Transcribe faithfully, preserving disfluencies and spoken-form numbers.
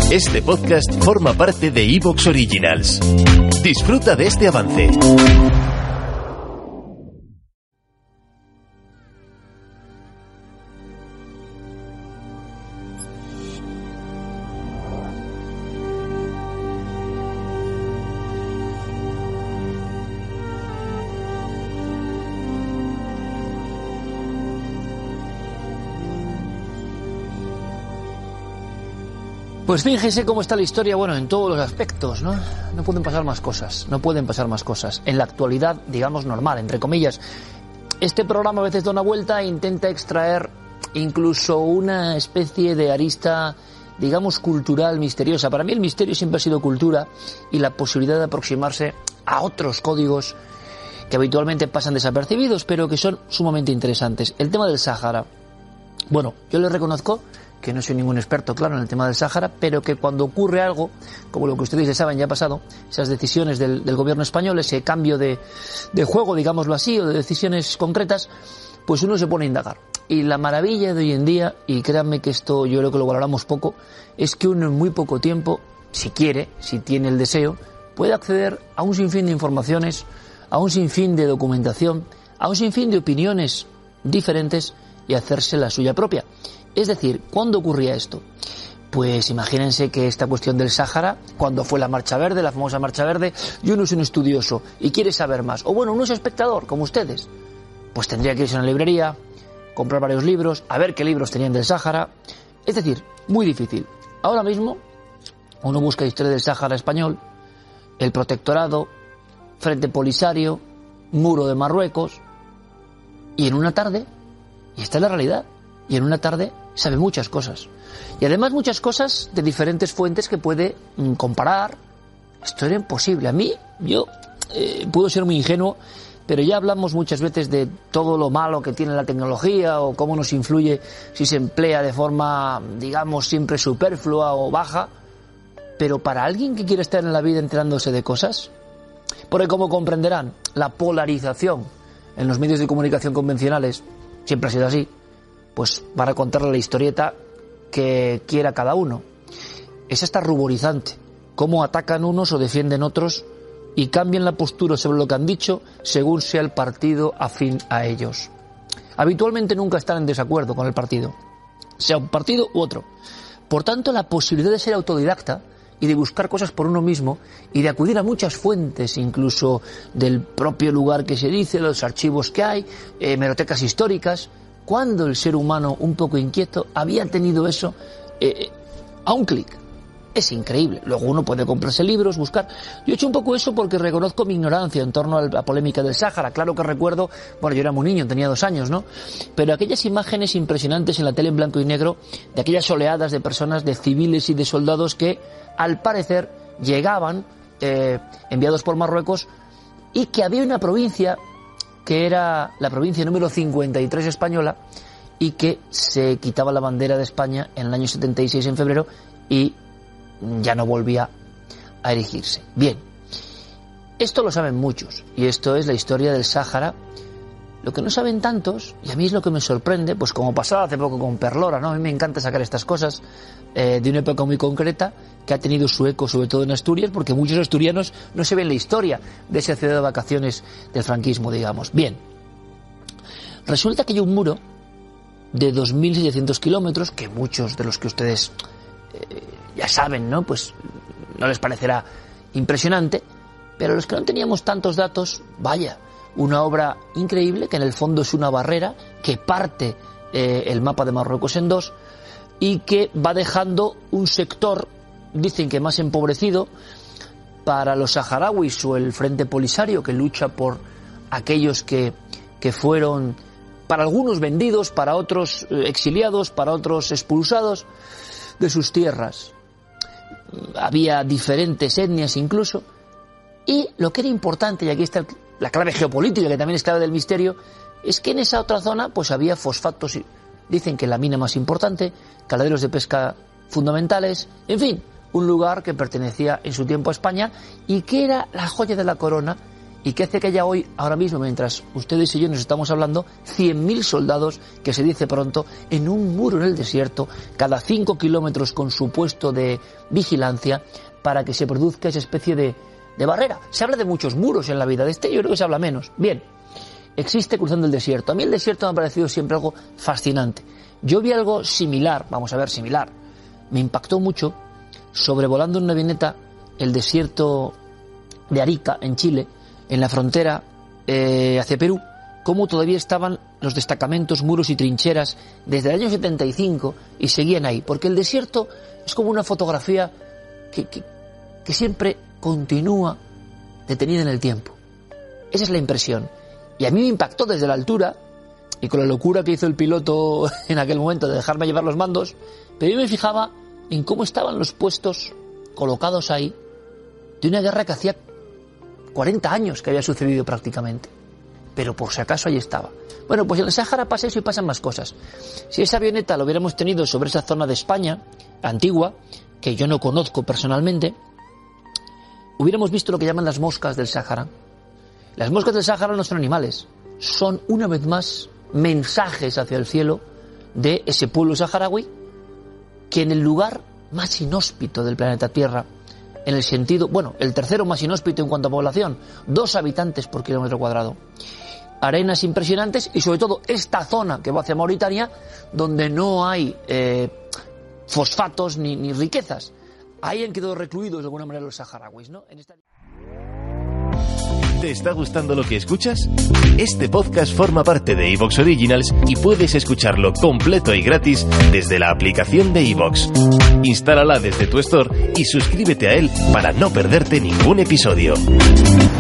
Este podcast forma parte de iVoox Originals. Disfruta de este avance. Pues fíjense cómo está la historia, bueno, en todos los aspectos, ¿no? No pueden pasar más cosas, no pueden pasar más cosas. En la actualidad, digamos, normal, entre comillas. Este programa a veces da una vuelta e intenta extraer incluso una especie de arista, digamos, cultural, misteriosa. Para mí el misterio siempre ha sido cultura y la posibilidad de aproximarse a otros códigos que habitualmente pasan desapercibidos, pero que son sumamente interesantes. El tema del Sáhara. Bueno, yo le reconozco que no soy ningún experto, claro, en el tema del Sáhara, pero que cuando ocurre algo, como lo que ustedes ya saben, ya ha pasado, esas decisiones del, del gobierno español, ese cambio de, de juego, digámoslo así, o de decisiones concretas, pues uno se pone a indagar. Y la maravilla de hoy en día, y créanme que esto yo creo que lo valoramos poco, es que uno en muy poco tiempo, si quiere, si tiene el deseo, puede acceder a un sinfín de informaciones, a un sinfín de documentación, a un sinfín de opiniones diferentes y hacerse la suya propia. Es decir, ¿cuándo ocurría esto? Pues imagínense que esta cuestión del Sáhara, cuando fue la Marcha Verde, la famosa Marcha Verde, y uno es un estudioso y quiere saber más, o bueno, uno es espectador, como ustedes, pues tendría que irse a una librería, comprar varios libros, a ver qué libros tenían del Sáhara. Es decir, muy difícil. Ahora mismo, uno busca historia del Sáhara español, el protectorado, Frente Polisario, Muro de Marruecos, y en una tarde, y esta es la realidad, y en una tarde sabe muchas cosas. Y además muchas cosas de diferentes fuentes que puede mm, comparar. Esto era imposible. A mí, yo eh, puedo ser muy ingenuo, pero ya hablamos muchas veces de todo lo malo que tiene la tecnología o cómo nos influye si se emplea de forma, digamos, siempre superflua o baja. Pero para alguien que quiere estar en la vida enterándose de cosas, porque como comprenderán, la polarización en los medios de comunicación convencionales siempre ha sido así, pues van a contarle la historieta que quiera cada uno. Es hasta ruborizante cómo atacan unos o defienden otros y cambian la postura sobre lo que han dicho según sea el partido afín a ellos. Habitualmente nunca están en desacuerdo con el partido, sea un partido u otro. Por tanto, la posibilidad de ser autodidacta y de buscar cosas por uno mismo y de acudir a muchas fuentes, incluso del propio lugar que se dice, los archivos que hay, eh, hemerotecas históricas. Cuando el ser humano un poco inquieto había tenido eso eh, a un clic. Es increíble. Luego uno puede comprarse libros, buscar. Yo he hecho un poco eso porque reconozco mi ignorancia en torno a la polémica del Sáhara. Claro que recuerdo, bueno, yo era muy niño, tenía dos años, ¿no? Pero aquellas imágenes impresionantes en la tele en blanco y negro, de aquellas oleadas de personas, de civiles y de soldados que, al parecer, llegaban, eh, enviados por Marruecos, y que había una provincia que era la provincia número cincuenta y tres española, y que se quitaba la bandera de España en el año setenta y seis, en febrero, y ya no volvía a erigirse. Bien, esto lo saben muchos, y esto es la historia del Sáhara. Lo que no saben tantos, y a mí es lo que me sorprende, pues como pasaba hace poco con Perlora, ¿no? A mí me encanta sacar estas cosas eh, de una época muy concreta que ha tenido su eco sobre todo en Asturias, porque muchos asturianos no se ven la historia de esa ciudad de vacaciones del franquismo, digamos. Bien, resulta que hay un muro de dos mil setecientos kilómetros, que muchos de los que ustedes eh, ya saben, ¿no? Pues no les parecerá impresionante, pero los que no teníamos tantos datos, vaya, una obra increíble que en el fondo es una barrera que parte eh, el mapa de Marruecos en dos y que va dejando un sector, dicen que más empobrecido, para los saharauis o el Frente Polisario, que lucha por aquellos que, que fueron, para algunos vendidos, para otros eh, exiliados, para otros expulsados de sus tierras. Había diferentes etnias incluso, y lo que era importante, y aquí está el, la clave geopolítica, que también es clave del misterio, es que en esa otra zona pues había fosfatos, dicen que la mina más importante, caladeros de pesca fundamentales, en fin, un lugar que pertenecía en su tiempo a España y que era la joya de la corona y que hace que haya hoy, ahora mismo, mientras ustedes y yo nos estamos hablando, cien mil soldados, que se dice pronto, en un muro en el desierto, cada cinco kilómetros con su puesto de vigilancia, para que se produzca esa especie de, de barrera. Se habla de muchos muros en la vida, de este yo creo que se habla menos. Bien, existe cruzando el desierto. A mí el desierto me ha parecido siempre algo fascinante. Yo vi algo similar, vamos a ver, similar, me impactó mucho, sobrevolando en una avioneta el desierto de Arica, en Chile, en la frontera eh, hacia Perú, cómo todavía estaban los destacamentos, muros y trincheras desde el año setenta y cinco y seguían ahí, porque el desierto es como una fotografía que, que, que siempre continúa detenida en el tiempo. Esa es la impresión. Y a mí me impactó desde la altura, y con la locura que hizo el piloto en aquel momento de dejarme llevar los mandos, pero yo me fijaba en cómo estaban los puestos colocados ahí de una guerra que hacía cuarenta años que había sucedido prácticamente. Pero por si acaso ahí estaba. Bueno, pues en el Sáhara pasa eso y pasan más cosas. Si esa avioneta lo hubiéramos tenido sobre esa zona de España, antigua, que yo no conozco personalmente, hubiéramos visto lo que llaman las moscas del Sáhara. Las moscas del Sáhara no son animales, son una vez más mensajes hacia el cielo de ese pueblo saharaui que en el lugar más inhóspito del planeta Tierra, en el sentido, bueno, el tercero más inhóspito en cuanto a población, dos habitantes por kilómetro cuadrado, arenas impresionantes y sobre todo esta zona que va hacia Mauritania, donde no hay eh, fosfatos ni, ni riquezas. Ahí han quedado recluidos de alguna manera los saharauis, ¿no? En esta... ¿Te está gustando lo que escuchas? Este podcast forma parte de iVoox Originals y puedes escucharlo completo y gratis desde la aplicación de iVoox. Instálala desde tu store y suscríbete a él para no perderte ningún episodio.